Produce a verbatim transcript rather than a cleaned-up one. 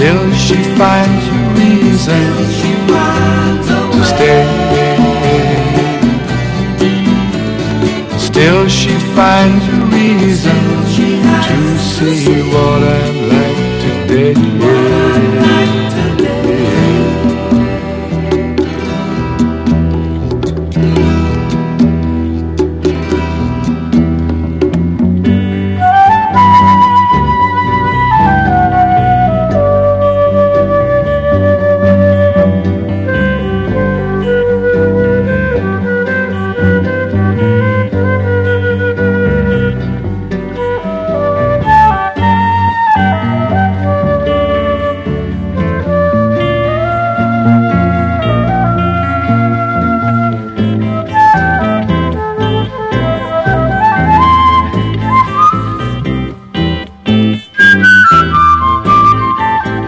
Still she finds a reason to stay. Still she finds a reason to see what I'm like today.